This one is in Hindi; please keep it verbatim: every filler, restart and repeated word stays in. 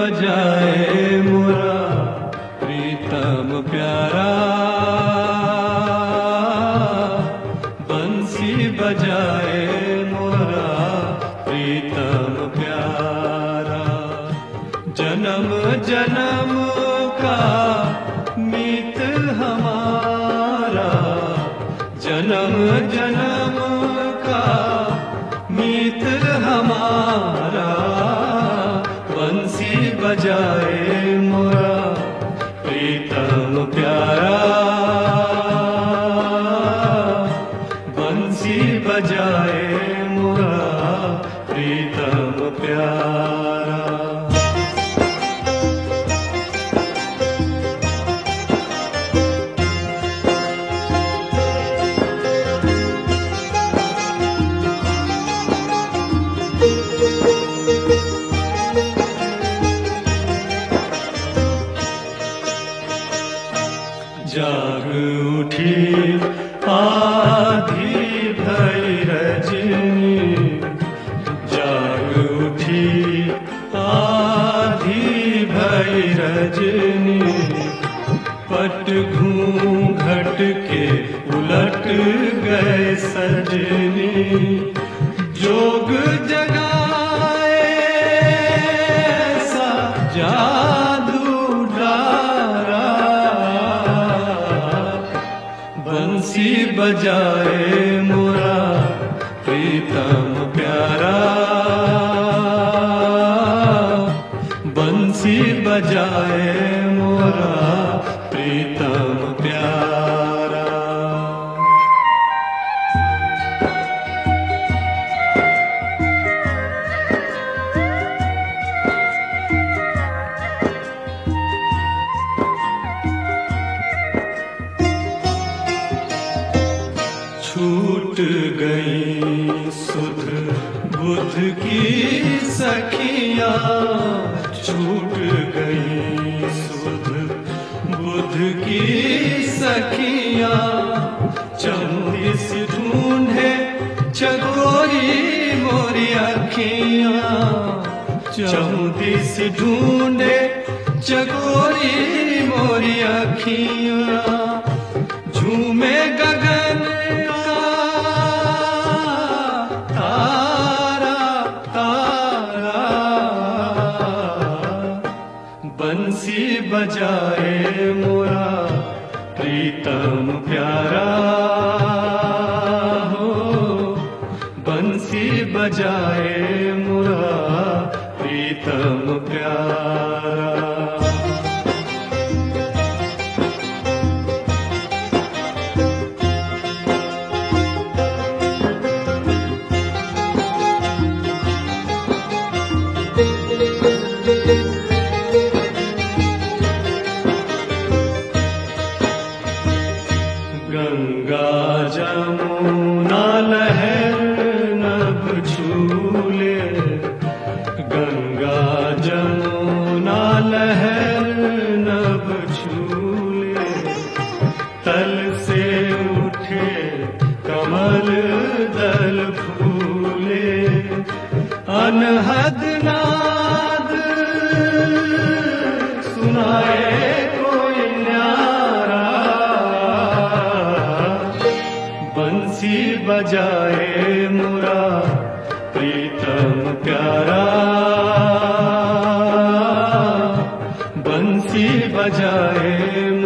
बजाए मोरा प्रीतम प्यारा, बंसी बजाए मोरा प्रीतम प्यारा। जन्म जन्म का मीत हमारा, जन्म जन्म का मीत हमारा, बंसी बजाए मोरा प्रीतम प्यारा, बंसी बजाए मोरा प्रीतम प्यारा। जाग उठी आधी भई रजनी, जाग उठी आधी भई रजनी, पट घूंघट के उलट गए सजनी, जोग जगाए सा जादू डारा, बंसी बजाए मोरा प्रीतम प्यारा, बंसी बजाए मोरा प्रीतम प्यारा। छूट गई सुध बुध की सखियाँ, छूट गई सुध बुध की सखियाँ, चौदिस ढूंढे चकोरी मोरी अखियाँ, चौदिस ढूंढे चकोरी मोरी अखियाँ, झूमे गगन बंसी बजाए मोरा प्रीतम प्यारा, हो बंसी बजाए मोरा प्रीतम प्यारा। गंगा जमुना लहर नभ झूले, गंगा जमुना लहर नभ झूले, तल से उठे कमल दल फूले, अनहद नाद सुनाए कोई न्यारा, बंसी बजाए मोरा प्रीतम प्यारा, बंसी बजाए